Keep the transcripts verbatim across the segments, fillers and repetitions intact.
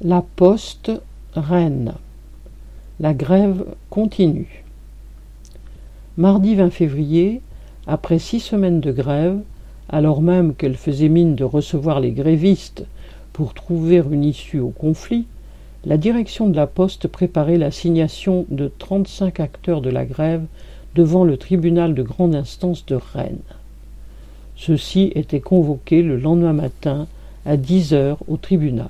La Poste, Rennes. La grève continue. Mardi vingt février, après six semaines de grève, alors même qu'elle faisait mine de recevoir les grévistes pour trouver une issue au conflit, la direction de la Poste préparait l'assignation de trente-cinq acteurs de la grève devant le tribunal de grande instance de Rennes. Ceux-ci étaient convoqués le lendemain matin à dix heures au tribunal.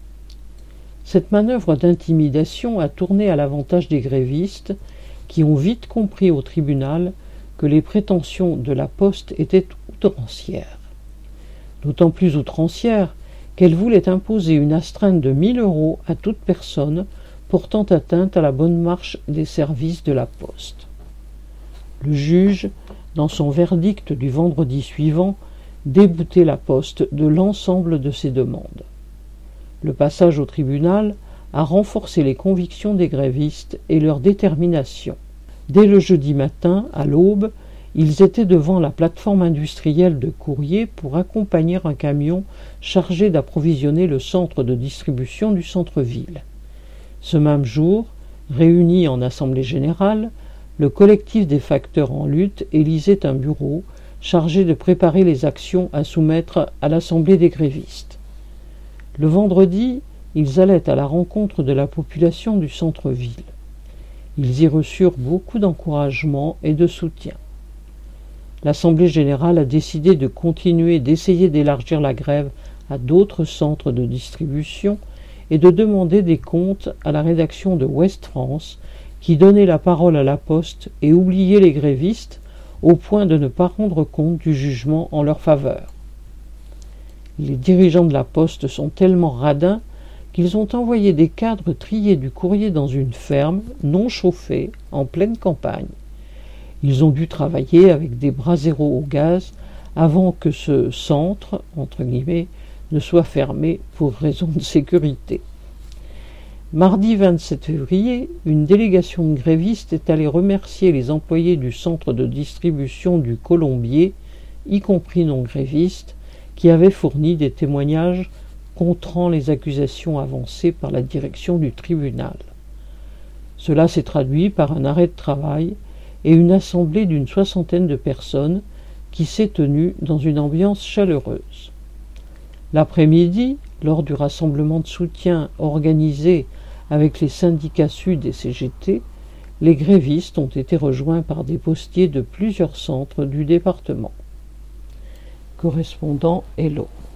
Cette manœuvre d'intimidation a tourné à l'avantage des grévistes qui ont vite compris au tribunal que les prétentions de la Poste étaient outrancières. D'autant plus outrancières qu'elle voulait imposer une astreinte de mille euros à toute personne portant atteinte à la bonne marche des services de la Poste. Le juge, dans son verdict du vendredi suivant, déboutait la Poste de l'ensemble de ses demandes. Le passage au tribunal a renforcé les convictions des grévistes et leur détermination. Dès le jeudi matin, à l'aube, ils étaient devant la plateforme industrielle de courrier pour accompagner un camion chargé d'approvisionner le centre de distribution du centre-ville. Ce même jour, réuni en assemblée générale, le collectif des facteurs en lutte élisait un bureau chargé de préparer les actions à soumettre à l'assemblée des grévistes. Le vendredi, ils allaient à la rencontre de la population du centre-ville. Ils y reçurent beaucoup d'encouragement et de soutien. L'Assemblée générale a décidé de continuer d'essayer d'élargir la grève à d'autres centres de distribution et de demander des comptes à la rédaction de Ouest France, qui donnait la parole à la Poste et oubliait les grévistes au point de ne pas rendre compte du jugement en leur faveur. Les dirigeants de la Poste sont tellement radins qu'ils ont envoyé des cadres trier du courrier dans une ferme non chauffée en pleine campagne. Ils ont dû travailler avec des braseros au gaz avant que ce centre, entre guillemets, ne soit fermé pour raison de sécurité. Mardi vingt-sept février, une délégation de grévistes est allée remercier les employés du centre de distribution du Colombier, y compris non grévistes, qui avaient fourni des témoignages contrant les accusations avancées par la direction du tribunal. Cela s'est traduit par un arrêt de travail et une assemblée d'une soixantaine de personnes qui s'est tenue dans une ambiance chaleureuse. L'après-midi, lors du rassemblement de soutien organisé avec les syndicats Sud et C G T, les grévistes ont été rejoints par des postiers de plusieurs centres du département. Correspondant Hello.